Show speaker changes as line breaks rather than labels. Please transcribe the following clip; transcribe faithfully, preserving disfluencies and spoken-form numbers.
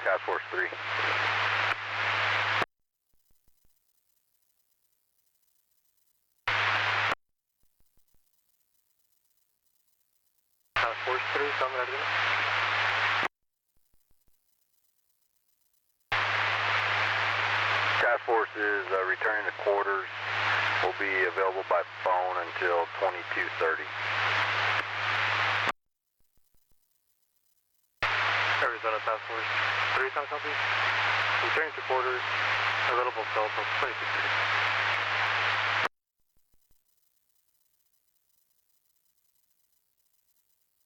Task Force three.
Task Force three, San Bernardino.
Task Force is uh, returning to quarters. Will be available by phone until twenty-two thirty.
Arizona Task Force three, San copy. Returning to quarters. Available cell phone twenty-two thirty.